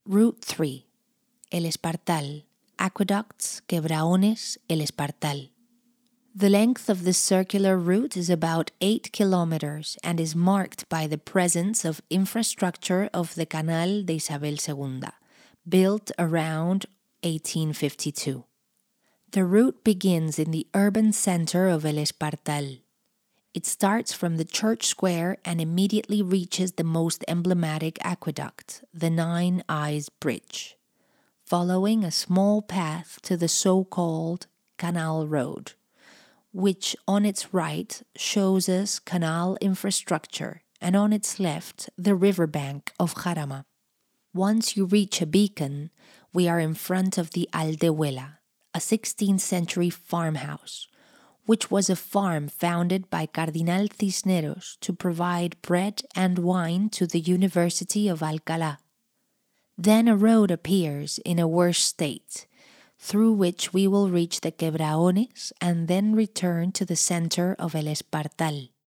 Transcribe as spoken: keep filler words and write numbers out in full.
Route three. El Espartal. Aqueducts, Quebraones, El Espartal. The length of this circular route is about eight kilometers and is marked by the presence of infrastructure of the Canal de Isabel Segunda, built around eighteen fifty-two. The route begins in the urban center of El Espartal. It starts from the church square and immediately reaches the most emblematic aqueduct, the Nine Eyes Bridge, following a small path to the so-called Canal Road, which on its right shows us canal infrastructure and on its left the riverbank of Jarama. Once you reach a beacon, we are in front of the Aldehuela, a sixteenth century farmhouse, which was a farm founded by Cardinal Cisneros to provide bread and wine to the University of Alcalá. Then a road appears in a worse state, through which we will reach the Quebraones and then return to the center of El Espartal.